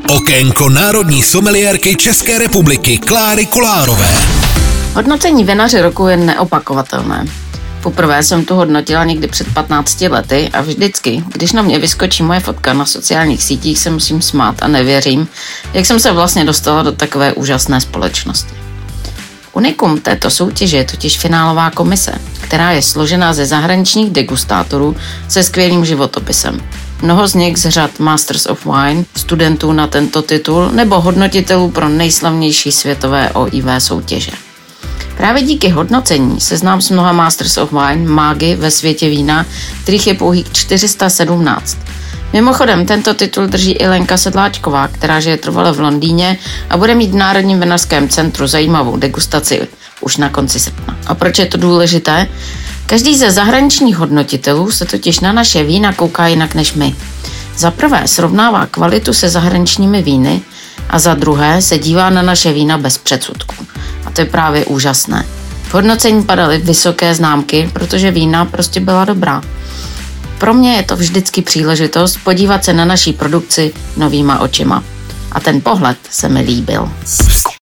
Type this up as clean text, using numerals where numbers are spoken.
Okénko národní someliérky České republiky Kláry Kolárové. Hodnocení vinaře roku je neopakovatelné. Poprvé jsem to hodnotila někdy před 15 lety a vždycky, když na mě vyskočí moje fotka na sociálních sítích, se musím smát a nevěřím, jak jsem se vlastně dostala do takové úžasné společnosti. Unikum této soutěže je totiž finálová komise, která je složená ze zahraničních degustátorů se skvělým životopisem. Mnoho z nich z řad Masters of Wine, studentů na tento titul nebo hodnotitelů pro nejslavnější světové OIV soutěže. Právě díky hodnocení se znám s mnoha Masters of Wine mágy ve světě vína, kterých je pouhých 417. Mimochodem, tento titul drží i Lenka Sedláčková, která žije trvale v Londýně a bude mít v Národním vinařském centru zajímavou degustaci už na konci srpna. A proč je to důležité? Každý ze zahraničních hodnotitelů se totiž na naše vína kouká jinak než my. Za prvé srovnává kvalitu se zahraničními víny a za druhé se dívá na naše vína bez předsudků. A to je právě úžasné. V hodnocení padaly vysoké známky, protože vína prostě byla dobrá. Pro mě je to vždycky příležitost podívat se na naší produkci novýma očima. A ten pohled se mi líbil.